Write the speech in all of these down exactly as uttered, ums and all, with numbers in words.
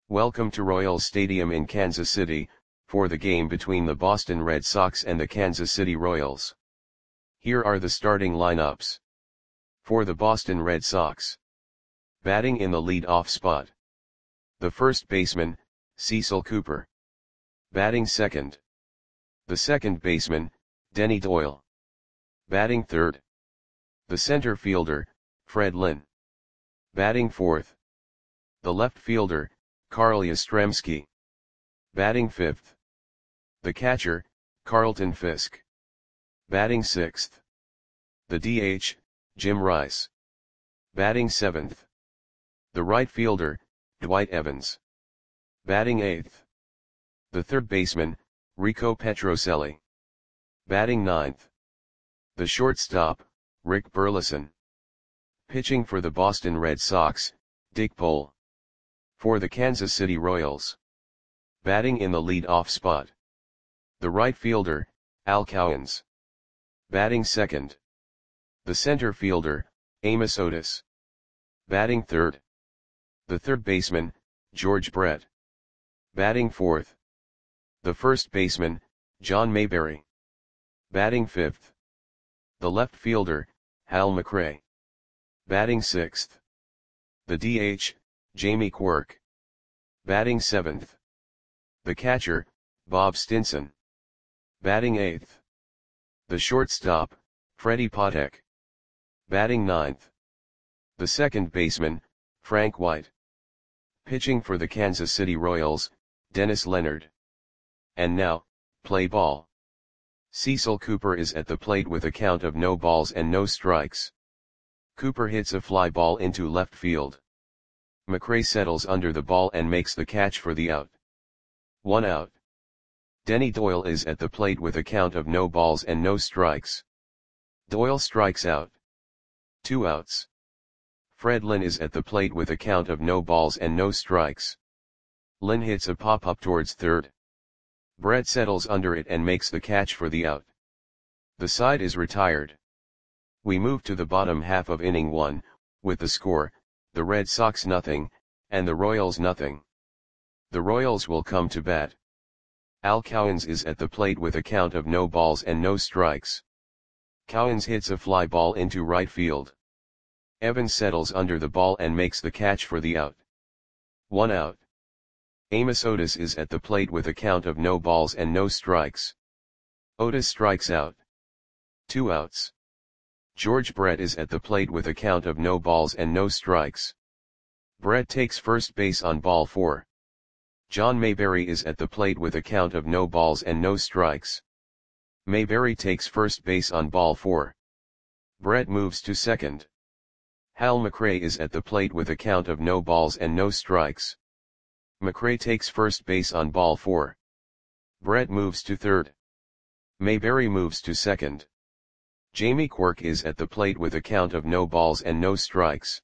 Welcome to Royals Stadium in Kansas City, for the game between the Boston Red Sox and the Kansas City Royals. Here are the starting lineups. For the Boston Red Sox. Batting in the lead-off spot. The first baseman, Cecil Cooper. Batting second. The second baseman, Denny Doyle. Batting third. The center fielder, Fred Lynn. Batting fourth. The left fielder, Carl Yastrzemski. Batting fifth. The catcher, Carlton Fisk. Batting sixth. The D H, Jim Rice. Batting seventh. The right fielder, Dwight Evans. Batting eighth. The third baseman, Rico Petrocelli. Batting ninth. The shortstop, Rick Burleson. Pitching for the Boston Red Sox, Dick Pole. For the Kansas City Royals. Batting in the lead-off spot. The right fielder, Al Cowens. Batting second. The center fielder, Amos Otis. Batting third. The third baseman, George Brett. Batting fourth. The first baseman, John Mayberry. Batting fifth. The left fielder, Hal McRae. Batting sixth. The D H, Jamie Quirk. Batting seventh. The catcher, Bob Stinson. Batting eighth. The shortstop, Freddie Patek. Batting ninth. The second baseman, Frank White. Pitching for the Kansas City Royals, Dennis Leonard. And now, play ball. Cecil Cooper is at the plate with a count of no balls and no strikes. Cooper hits a fly ball into left field. McRae settles under the ball and makes the catch for the out. One out. Denny Doyle is at the plate with a count of no balls and no strikes. Doyle strikes out. Two outs. Fred Lynn is at the plate with a count of no balls and no strikes. Lynn hits a pop-up towards third. Brett settles under it and makes the catch for the out. The side is retired. We move to the bottom half of inning one, with the score, the Red Sox nothing, and the Royals nothing. The Royals will come to bat. Al Cowens is at the plate with a count of no balls and no strikes. Cowens hits a fly ball into right field. Evans settles under the ball and makes the catch for the out. One out. Amos Otis is at the plate with a count of no balls and no strikes. Otis strikes out. Two outs. George Brett is at the plate with a count of no balls and no strikes. Brett takes first base on ball four. John Mayberry is at the plate with a count of no balls and no strikes. Mayberry takes first base on ball four. Brett moves to second. Hal McRae is at the plate with a count of no balls and no strikes. McRae takes first base on ball four. Brett moves to third. Mayberry moves to second. Jamie Quirk is at the plate with a count of no balls and no strikes.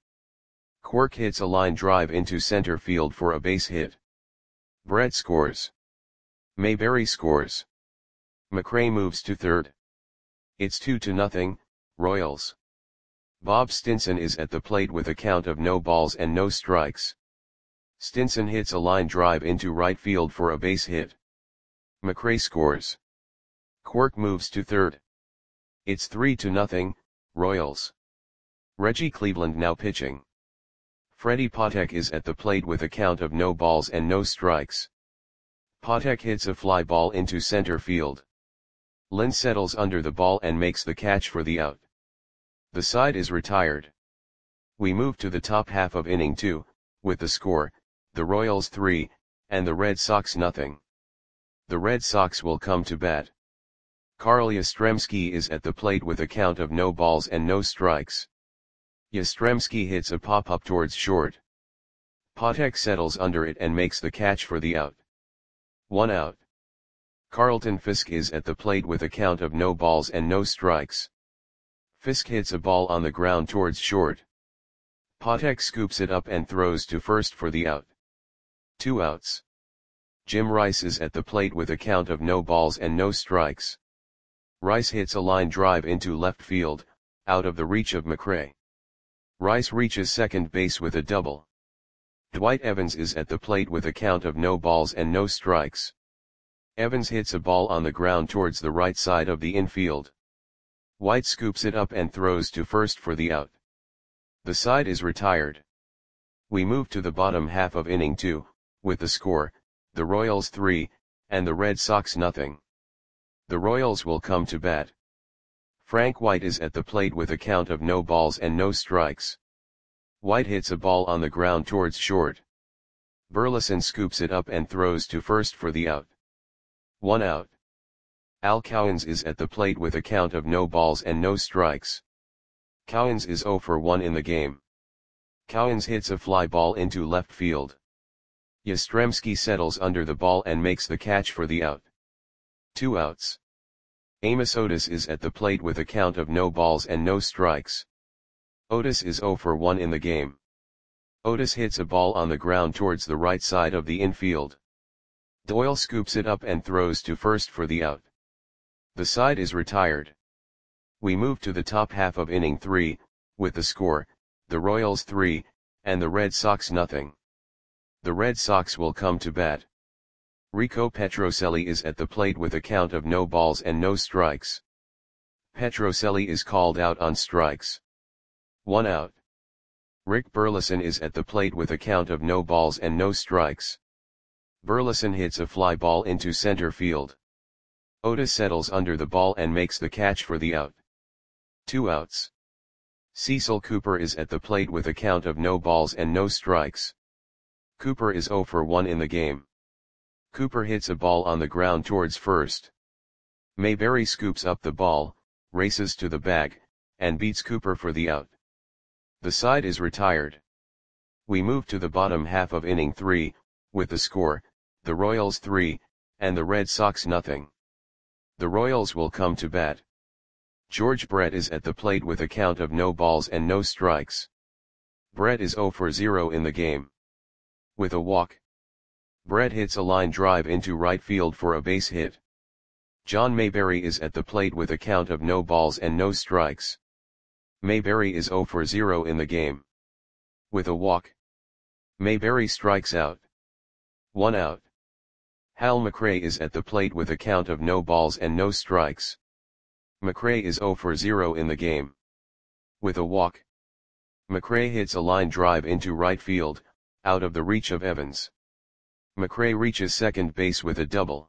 Quirk hits a line drive into center field for a base hit. Brett scores. Mayberry scores. McRae moves to third. It's two to nothing, Royals. Bob Stinson is at the plate with a count of no balls and no strikes. Stinson hits a line drive into right field for a base hit. McRae scores. Quirk moves to third. It's three to nothing, Royals. Reggie Cleveland now pitching. Freddie Patek is at the plate with a count of no balls and no strikes. Patek hits a fly ball into center field. Lynn settles under the ball and makes the catch for the out. The side is retired. We move to the top half of inning two, with the score, the Royals three, and the Red Sox nothing. The Red Sox will come to bat. Carl Yastrzemski is at the plate with a count of no balls and no strikes. Yastrzemski hits a pop-up towards short. Patek settles under it and makes the catch for the out. One out. Carlton Fisk is at the plate with a count of no balls and no strikes. Fisk hits a ball on the ground towards short. Patek scoops it up and throws to first for the out. Two outs. Jim Rice is at the plate with a count of no balls and no strikes. Rice hits a line drive into left field, out of the reach of McRae. Rice reaches second base with a double. Dwight Evans is at the plate with a count of no balls and no strikes. Evans hits a ball on the ground towards the right side of the infield. White scoops it up and throws to first for the out. The side is retired. We move to the bottom half of inning two, with the score, the Royals three, and the Red Sox nothing. The Royals will come to bat. Frank White is at the plate with a count of no balls and no strikes. White hits a ball on the ground towards short. Burleson scoops it up and throws to first for the out. One out. Al Cowens is at the plate with a count of no balls and no strikes. Cowens is oh for one in the game. Cowens hits a fly ball into left field. Yastrzemski settles under the ball and makes the catch for the out. Two outs. Amos Otis is at the plate with a count of no balls and no strikes. Otis is oh for one in the game. Otis hits a ball on the ground towards the right side of the infield. Doyle scoops it up and throws to first for the out. The side is retired. We move to the top half of inning three, with the score, the Royals three, and the Red Sox nothing. The Red Sox will come to bat. Rico Petrocelli is at the plate with a count of no balls and no strikes. Petrocelli is called out on strikes. One out. Rick Burleson is at the plate with a count of no balls and no strikes. Burleson hits a fly ball into center field. Otis settles under the ball and makes the catch for the out. Two outs. Cecil Cooper is at the plate with a count of no balls and no strikes. Cooper is oh for one in the game. Cooper hits a ball on the ground towards first. Mayberry scoops up the ball, races to the bag, and beats Cooper for the out. The side is retired. We move to the bottom half of inning three, with the score, the Royals three, and the Red Sox nothing. The Royals will come to bat. George Brett is at the plate with a count of no balls and no strikes. Brett is oh for zero in the game. With a walk. Brett hits a line drive into right field for a base hit. John Mayberry is at the plate with a count of no balls and no strikes. Mayberry is oh for zero in the game. With a walk. Mayberry strikes out. One out. Hal McRae is at the plate with a count of no balls and no strikes. McRae is oh for zero in the game. With a walk. McRae hits a line drive into right field, out of the reach of Evans. McRae reaches second base with a double.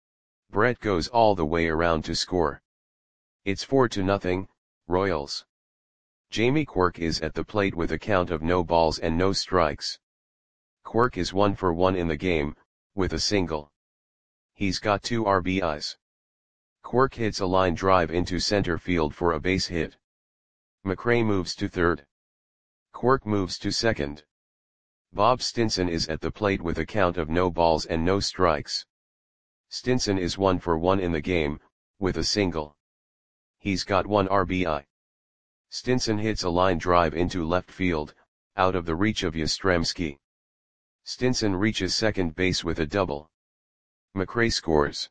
Brett goes all the way around to score. It's four to nothing, Royals. Jamie Quirk is at the plate with a count of no balls and no strikes. Quirk is one for one in the game, with a single. He's got two R B Is. Quirk hits a line drive into center field for a base hit. McRae moves to third. Quirk moves to second. Bob Stinson is at the plate with a count of no balls and no strikes. Stinson is one for one in the game, with a single. He's got one R B I. Stinson hits a line drive into left field, out of the reach of Yastrzemski. Stinson reaches second base with a double. McRae scores.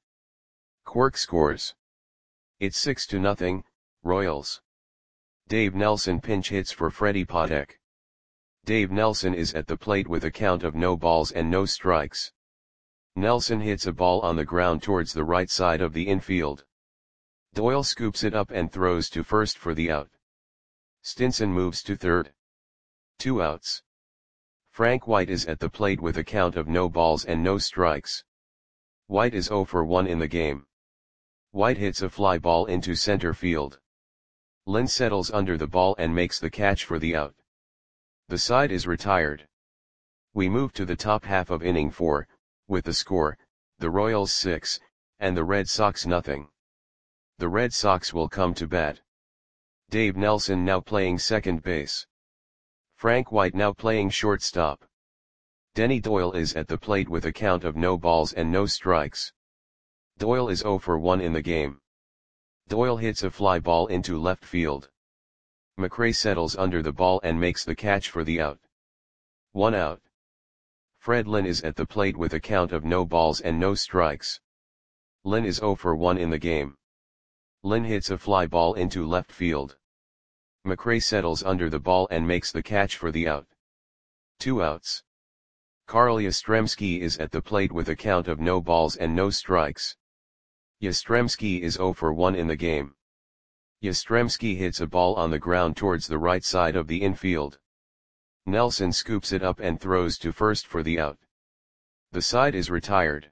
Quirk scores. It's six to nothing, Royals. Dave Nelson pinch hits for Freddie Patek. Dave Nelson is at the plate with a count of no balls and no strikes. Nelson hits a ball on the ground towards the right side of the infield. Doyle scoops it up and throws to first for the out. Stinson moves to third. Two outs. Frank White is at the plate with a count of no balls and no strikes. White is oh for one in the game. White hits a fly ball into center field. Lynn settles under the ball and makes the catch for the out. The side is retired. We move to the top half of inning four, with the score, the Royals six, and the Red Sox nothing. The Red Sox will come to bat. Dave Nelson now playing second base. Frank White now playing shortstop. Denny Doyle is at the plate with a count of no balls and no strikes. Doyle is oh for one in the game. Doyle hits a fly ball into left field. McRae settles under the ball and makes the catch for the out. One out. Fred Lynn is at the plate with a count of no balls and no strikes. Lynn is oh for one in the game. Lynn hits a fly ball into left field. McRae settles under the ball and makes the catch for the out. Two outs. Carl Yastrzemski is at the plate with a count of no balls and no strikes. Yastrzemski is zero for one in the game. Yastrzemski hits a ball on the ground towards the right side of the infield. Nelson scoops it up and throws to first for the out. The side is retired.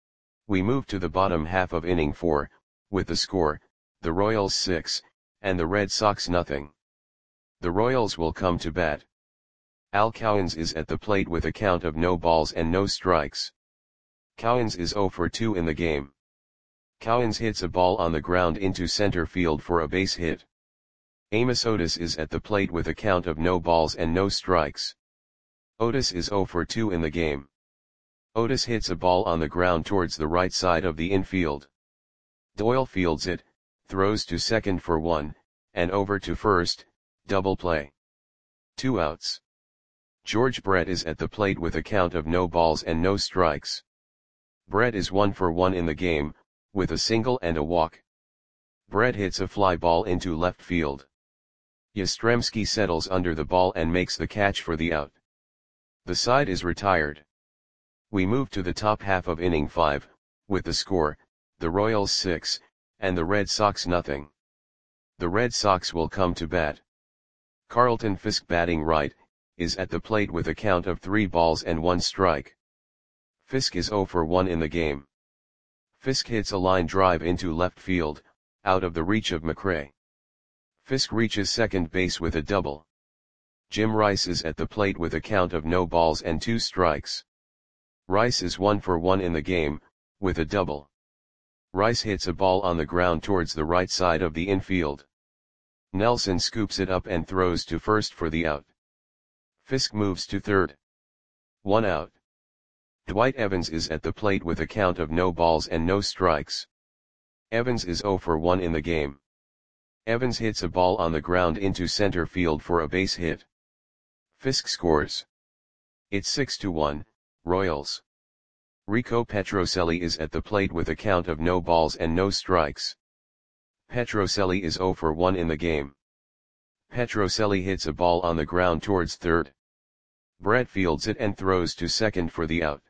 We move to the bottom half of inning four, with the score, the Royals six, and the Red Sox nothing. The Royals will come to bat. Al Cowens is at the plate with a count of no balls and no strikes. Cowens is zero for two in the game. Cowens hits a ball on the ground into center field for a base hit. Amos Otis is at the plate with a count of no balls and no strikes. Otis is zero for two in the game. Otis hits a ball on the ground towards the right side of the infield. Doyle fields it, throws to second for one, and over to first, double play. Two outs. George Brett is at the plate with a count of no balls and no strikes. Brett is one for one in the game, with a single and a walk. Brett hits a fly ball into left field. Yastrzemski settles under the ball and makes the catch for the out. The side is retired. We move to the top half of inning five, with the score, the Royals six, and the Red Sox nothing. The Red Sox will come to bat. Carlton Fisk, batting right, is at the plate with a count of three balls and one strike. Fisk is zero for one in the game. Fisk hits a line drive into left field, out of the reach of McRae. Fisk reaches second base with a double. Jim Rice is at the plate with a count of no balls and two strikes. Rice is one for one in the game, with a double. Rice hits a ball on the ground towards the right side of the infield. Nelson scoops it up and throws to first for the out. Fisk moves to third. One out. Dwight Evans is at the plate with a count of no balls and no strikes. Evans is zero for one in the game. Evans hits a ball on the ground into center field for a base hit. Fisk scores. It's six to one, Royals. Rico Petrocelli is at the plate with a count of no balls and no strikes. Petrocelli is zero for one in the game. Petrocelli hits a ball on the ground towards third. Brett fields it and throws to second for the out.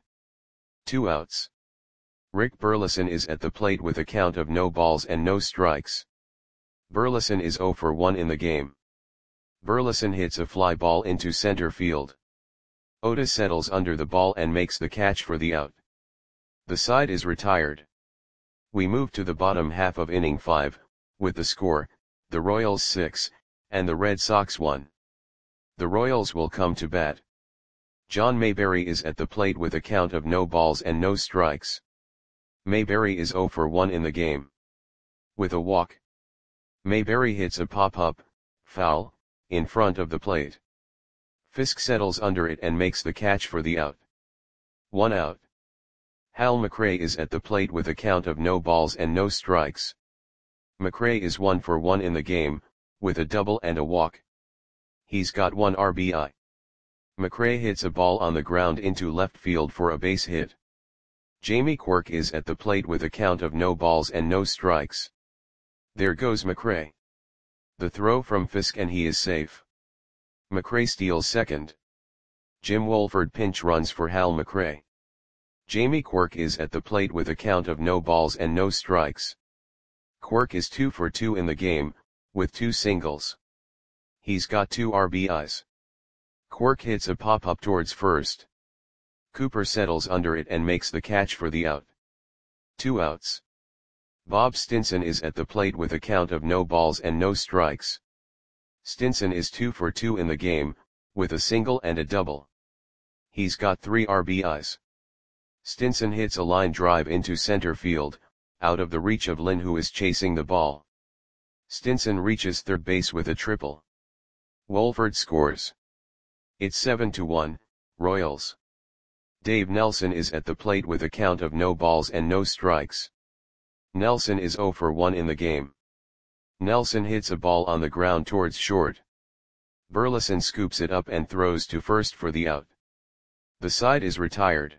Two outs. Rick Burleson is at the plate with a count of no balls and no strikes. Burleson is zero for one in the game. Burleson hits a fly ball into center field. Otis settles under the ball and makes the catch for the out. The side is retired. We move to the bottom half of inning five, with the score, the Royals six, and the Red Sox one. The Royals will come to bat. John Mayberry is at the plate with a count of no balls and no strikes. Mayberry is zero for one in the game. With a walk. Mayberry hits a pop-up, foul, in front of the plate. Fisk settles under it and makes the catch for the out. One out. Hal McRae is at the plate with a count of no balls and no strikes. McRae is one for one in the game, with a double and a walk. He's got one R B I. McRae hits a ball on the ground into left field for a base hit. Jamie Quirk is at the plate with a count of no balls and no strikes. There goes McRae. The throw from Fisk and he is safe. McRae steals second. Jim Wolford pinch runs for Hal McRae. Jamie Quirk is at the plate with a count of no balls and no strikes. Quirk is two for two in the game, with two singles. He's got two R B Is. Quirk hits a pop-up towards first. Cooper settles under it and makes the catch for the out. Two outs. Bob Stinson is at the plate with a count of no balls and no strikes. Stinson is two for two in the game, with a single and a double. He's got three R B Is. Stinson hits a line drive into center field, out of the reach of Lynn, who is chasing the ball. Stinson reaches third base with a triple. Wolford scores. It's seven to one, Royals. Dave Nelson is at the plate with a count of no balls and no strikes. Nelson is zero for one in the game. Nelson hits a ball on the ground towards short. Burleson scoops it up and throws to first for the out. The side is retired.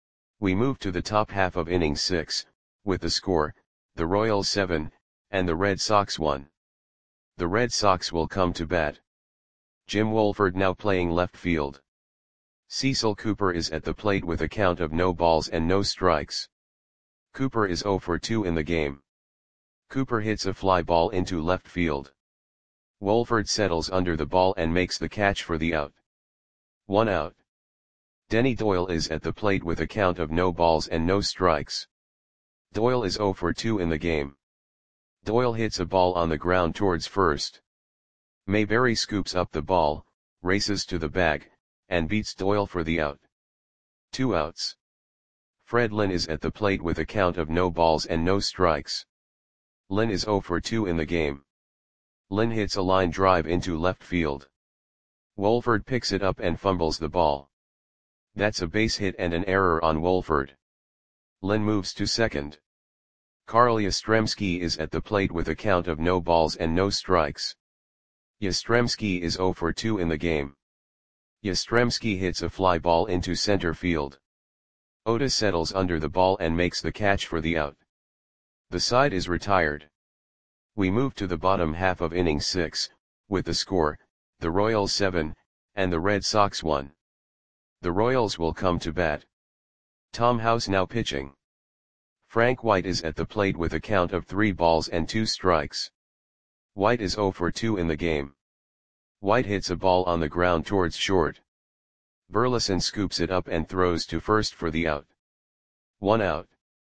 We move to the top half of inning six, with the score, the Royals seven, and the Red Sox one. The Red Sox will come to bat. Jim Wolford now playing left field. Cecil Cooper is at the plate with a count of no balls and no strikes. Cooper is zero for two in the game. Cooper hits a fly ball into left field. Wolford settles under the ball and makes the catch for the out. One out. Denny Doyle is at the plate with a count of no balls and no strikes. Doyle is zero for two in the game. Doyle hits a ball on the ground towards first. Mayberry scoops up the ball, races to the bag, and beats Doyle for the out. Two outs. Fred Lynn is at the plate with a count of no balls and no strikes. Lynn is zero for two in the game. Lynn hits a line drive into left field. Wolford picks it up and fumbles the ball. That's a base hit and an error on Wolford. Lynn moves to second. Carl Yastrzemski is at the plate with a count of no balls and no strikes. Yastrzemski is zero for two in the game. Yastrzemski hits a fly ball into center field. Otis settles under the ball and makes the catch for the out. The side is retired. We move to the bottom half of inning six, with the score, the Royals seven, and the Red Sox one. The Royals will come to bat. Tom House now pitching. Frank White is at the plate with a count of three balls and two strikes. White is zero for two in the game. White hits a ball on the ground towards short. Burleson scoops it up and throws to first for the out. One out.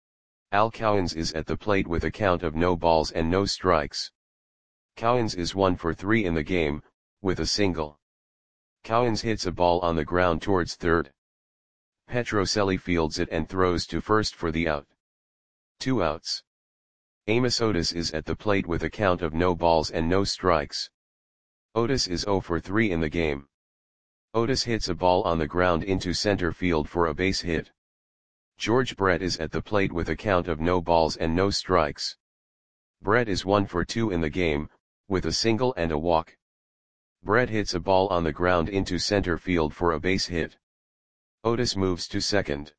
Al Cowens is at the plate with a count of no balls and no strikes. Cowens is one for three in the game, with a single. Cowens hits a ball on the ground towards third. Petrocelli fields it and throws to first for the out. Two outs. Amos Otis is at the plate with a count of no balls and no strikes. Otis is zero for three in the game. Otis hits a ball on the ground into center field for a base hit. George Brett is at the plate with a count of no balls and no strikes. Brett is one for two in the game, with a single and a walk. Brett hits a ball on the ground into center field for a base hit. Otis moves to second.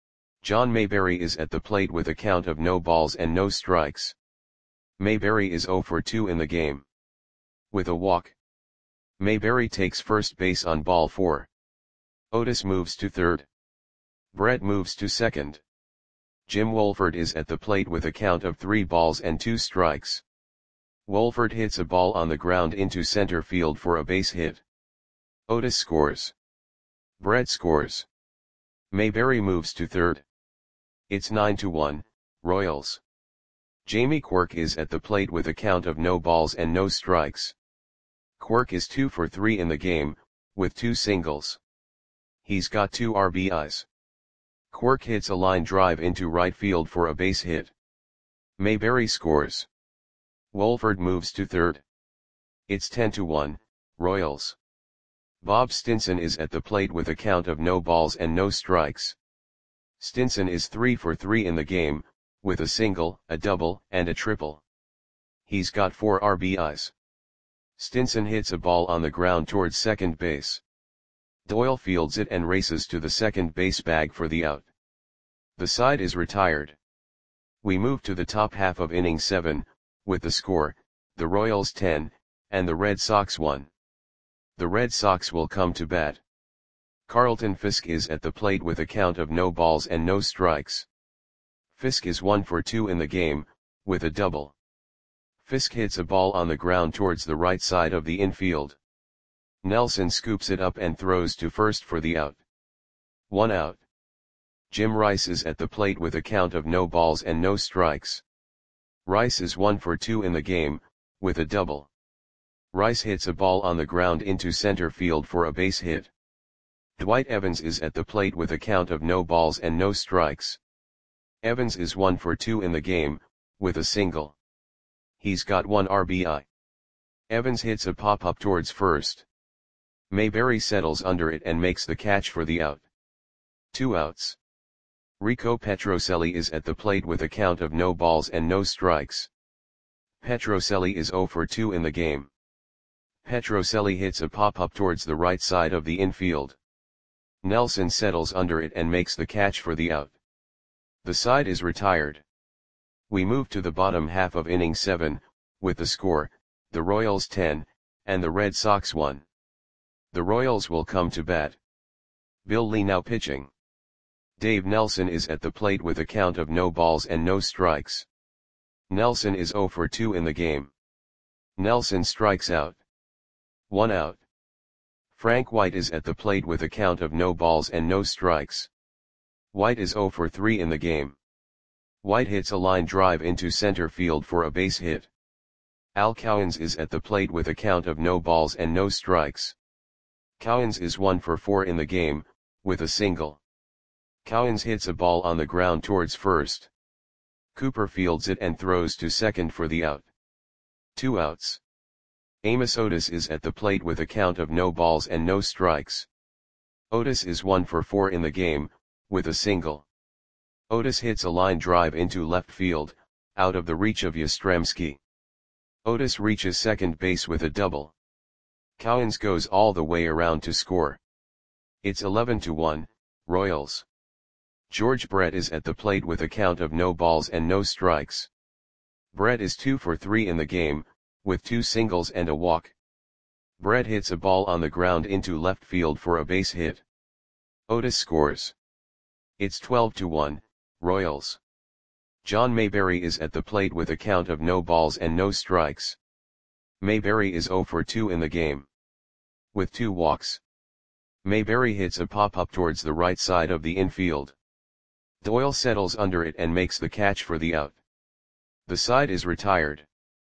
John Mayberry is at the plate with a count of no balls and no strikes. Mayberry is zero for two in the game. With a walk. Mayberry takes first base on ball four. Otis moves to third. Brett moves to second. Jim Wolford is at the plate with a count of three balls and two strikes. Wolford hits a ball on the ground into center field for a base hit. Otis scores. Brett scores. Mayberry moves to third. It's nine to one, Royals. Jamie Quirk is at the plate with a count of no balls and no strikes. Quirk is two for three in the game, with two singles. He's got two R B Is. Quirk hits a line drive into right field for a base hit. Mayberry scores. Wolford moves to third. It's ten to one, Royals. Bob Stinson is at the plate with a count of no balls and no strikes. Stinson is three for three in the game, with a single, a double, and a triple. He's got four R B Is. Stinson hits a ball on the ground towards second base. Doyle fields it and races to the second base bag for the out. The side is retired. We move to the top half of inning seven, with the score, the Royals ten, and the Red Sox one. The Red Sox will come to bat. Carlton Fisk is at the plate with a count of no balls and no strikes. Fisk is one for two in the game, with a double. Fisk hits a ball on the ground towards the right side of the infield. Nelson scoops it up and throws to first for the out. One out. Jim Rice is at the plate with a count of no balls and no strikes. Rice is one for two in the game, with a double. Rice hits a ball on the ground into center field for a base hit. Dwight Evans is at the plate with a count of no balls and no strikes. Evans is one for two in the game, with a single. He's got one R B I. Evans hits a pop-up towards first. Mayberry settles under it and makes the catch for the out. Two outs. Rico Petrocelli is at the plate with a count of no balls and no strikes. Petrocelli is zero for two in the game. Petrocelli hits a pop-up towards the right side of the infield. Nelson settles under it and makes the catch for the out. The side is retired. We move to the bottom half of inning seven, with the score, the Royals ten, and the Red Sox one. The Royals will come to bat. Bill Lee now pitching. Dave Nelson is at the plate with a count of no balls and no strikes. Nelson is oh for two in the game. Nelson strikes out. One out. Frank White is at the plate with a count of no balls and no strikes. White is oh for three in the game. White hits a line drive into center field for a base hit. Al Cowens is at the plate with a count of no balls and no strikes. Cowens is one for four in the game, with a single. Cowens hits a ball on the ground towards first. Cooper fields it and throws to second for the out. Two outs. Amos Otis is at the plate with a count of no balls and no strikes. Otis is one for four in the game, with a single. Otis hits a line drive into left field, out of the reach of Yastrzemski. Otis reaches second base with a double. Cowens goes all the way around to score. It's eleven to one, Royals. George Brett is at the plate with a count of no balls and no strikes. Brett is two for three in the game, with two singles and a walk. Brett hits a ball on the ground into left field for a base hit. Otis scores. It's twelve to one, Royals. John Mayberry is at the plate with a count of no balls and no strikes. Mayberry is oh for two in the game. With two walks. Mayberry hits a pop-up towards the right side of the infield. Doyle settles under it and makes the catch for the out. The side is retired.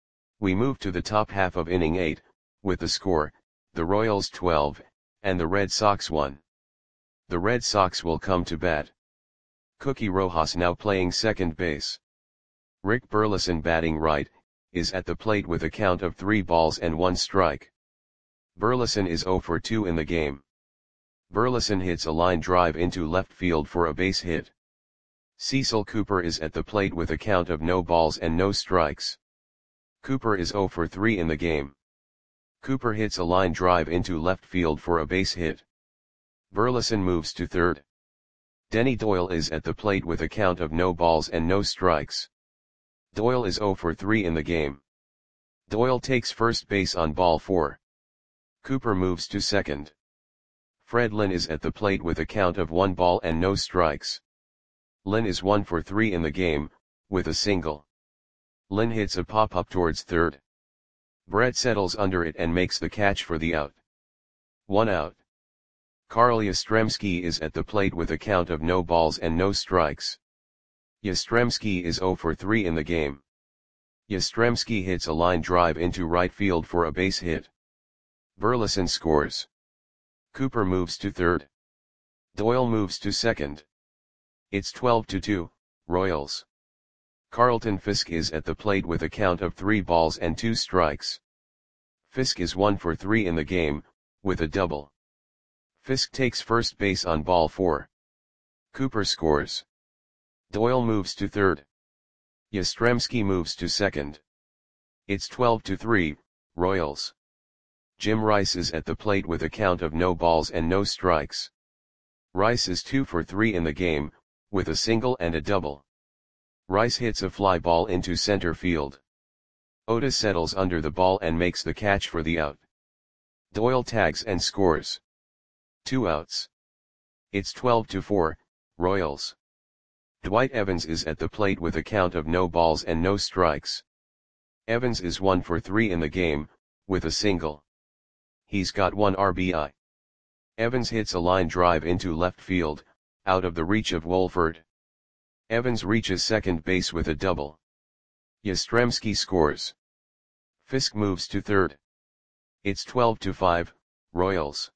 We move to the top half of inning eight, with the score, the Royals twelve, and the Red Sox one. The Red Sox will come to bat. Cookie Rojas now playing second base. Rick Burleson batting right, is at the plate with a count of three balls and one strike. Burleson is oh for two in the game. Burleson hits a line drive into left field for a base hit. Cecil Cooper is at the plate with a count of no balls and no strikes. Cooper is oh for three in the game. Cooper hits a line drive into left field for a base hit. Burleson moves to third. Denny Doyle is at the plate with a count of no balls and no strikes. Doyle is oh for three in the game. Doyle takes first base on ball four. Cooper moves to second. Fred Lynn is at the plate with a count of one ball and no strikes. Lynn is one for three in the game, with a single. Lynn hits a pop-up towards third. Brett settles under it and makes the catch for the out. One out. Carl Yastrzemski is at the plate with a count of no balls and no strikes. Yastrzemski is oh for three in the game. Yastrzemski hits a line drive into right field for a base hit. Burleson scores. Cooper moves to third. Doyle moves to second. It's twelve to two, Royals. Carlton Fisk is at the plate with a count of three balls and two strikes. Fisk is one for three in the game, with a double. Fisk takes first base on ball four. Cooper scores. Doyle moves to third. Yastrzemski moves to second. It's twelve to three, Royals. Jim Rice is at the plate with a count of no balls and no strikes. Rice is two for three in the game, with a single and a double. Rice hits a fly ball into center field. Otis settles under the ball and makes the catch for the out. Doyle tags and scores. Two outs. It's twelve to four, Royals. Dwight Evans is at the plate with a count of no balls and no strikes. Evans is one for three in the game, with a single. He's got one R B I. Evans hits a line drive into left field, out of the reach of Wolford. Evans reaches second base with a double. Yastrzemski scores. Fisk moves to third. It's twelve to five, Royals.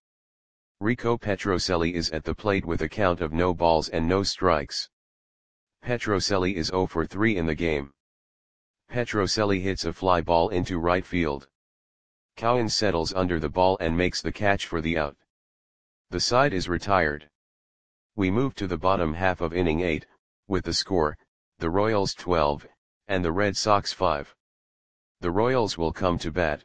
Rico Petrocelli is at the plate with a count of no balls and no strikes. Petrocelli is oh for three in the game. Petrocelli hits a fly ball into right field. Cowens settles under the ball and makes the catch for the out. The side is retired. We move to the bottom half of inning eight, with the score, the Royals twelve, and the Red Sox five. The Royals will come to bat.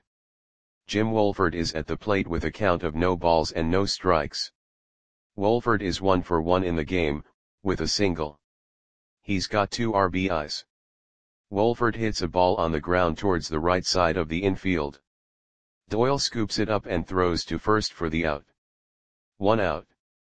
Jim Wolford is at the plate with a count of no balls and no strikes. Wolford is one for one in the game, with a single. He's got two R B Is. Wolford hits a ball on the ground towards the right side of the infield. Doyle scoops it up and throws to first for the out. One out.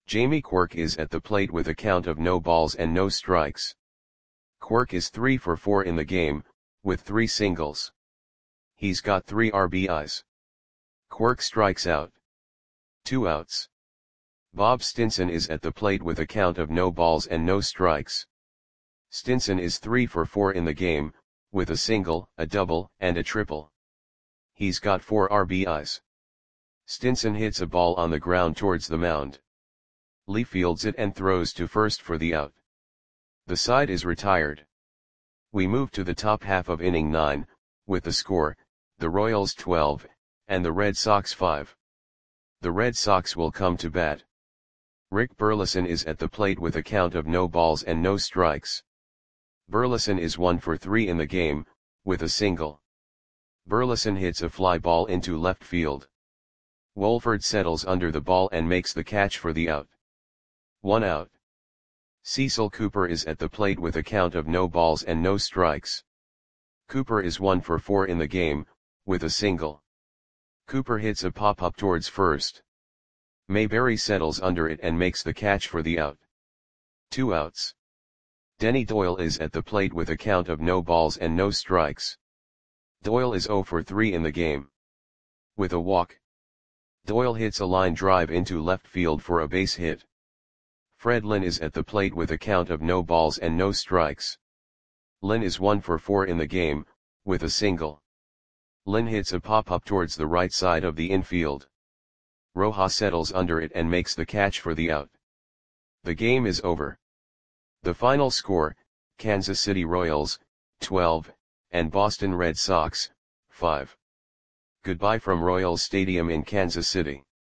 Jamie Quirk is at the plate with a count of no balls and no strikes. Quirk is three for four in the game, with three singles. He's got three R B Is. Quirk strikes out. Two outs. Bob Stinson is at the plate with a count of no balls and no strikes. Stinson is three for four in the game, with a single, a double, and a triple. He's got four R B Is. Stinson hits a ball on the ground towards the mound. Lee fields it and throws to first for the out. The side is retired. We move to the top half of inning nine, with the score, the Royals twelve, and the Red Sox five. The Red Sox will come to bat. Rick Burleson is at the plate with a count of no balls and no strikes. Burleson is one for three in the game, with a single. Burleson hits a fly ball into left field. Wolford settles under the ball and makes the catch for the out. One out. Cecil Cooper is at the plate with a count of no balls and no strikes. Cooper is one for four in the game, with a single. Cooper hits a pop-up towards first. Mayberry settles under it and makes the catch for the out. Two outs. Denny Doyle is at the plate with a count of no balls and no strikes. Doyle is zero for three in the game. With a walk. Doyle hits a line drive into left field for a base hit. Fred Lynn is at the plate with a count of no balls and no strikes. Lynn is one for four in the game, with a single. Lynn hits a pop-up towards the right side of the infield. Rojas settles under it and makes the catch for the out. The game is over. The final score, Kansas City Royals, twelve, and Boston Red Sox, five. Goodbye from Royals Stadium in Kansas City.